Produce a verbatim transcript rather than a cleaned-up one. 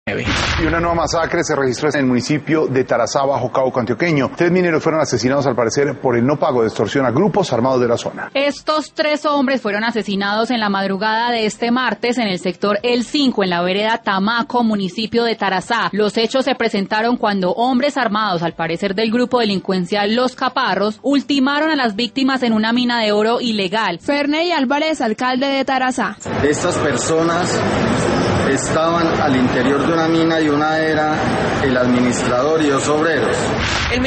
Y una nueva masacre se registró en el municipio de Tarazá, Bajo Cauca antioqueño. Tres mineros fueron asesinados al parecer por el no pago de extorsión a grupos armados de la zona. Estos tres hombres fueron asesinados en la madrugada de este martes en el sector El cinco, en la vereda Tamaco, municipio de Tarazá. Los hechos se presentaron cuando hombres armados, al parecer del grupo delincuencial Los Caparros, ultimaron a las víctimas en una mina de oro ilegal. Ferney Álvarez, alcalde de Tarazá. Estas personas estaban al interior de una mina y una era el administrador y dos obreros.